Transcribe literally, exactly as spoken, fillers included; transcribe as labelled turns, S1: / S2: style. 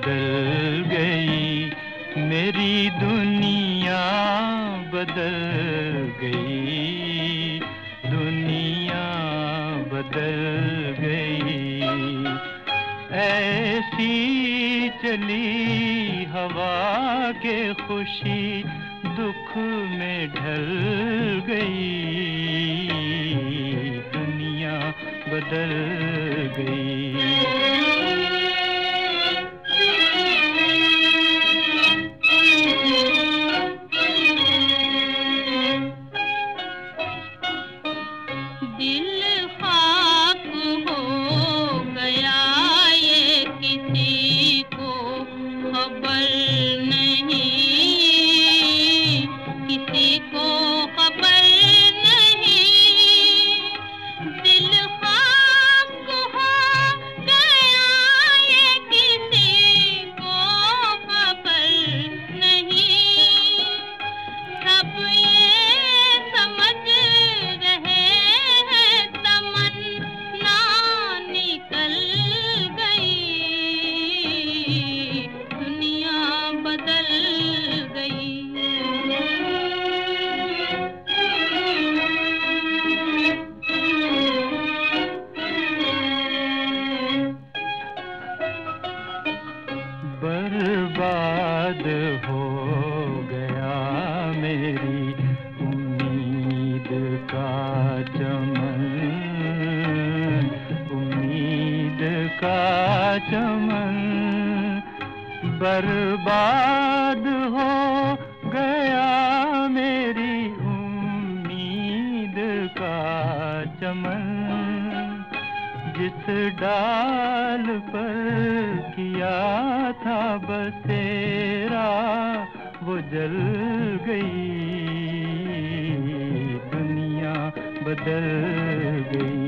S1: बदल गई, मेरी दुनिया बदल गई, दुनिया बदल गई। ऐसी चली हवा के खुशी दुख में ढल गई, दुनिया बदल गई।
S2: दिल खाक हो गया ये किसी को खबर नहीं, किसी को खबर नहीं। दिल खाक हो गया ये किसी को खबर नहीं। सब ये समझ रहे निकल गई, दुनिया बदल गई।
S1: बर्बाद हो गया मेरी उम्मीद का चमन, का चमन। बर्बाद हो गया मेरी उम्मीद का चमन, जिस डाल पर किया था बसेरा वो जल गई, दुनिया बदल गई।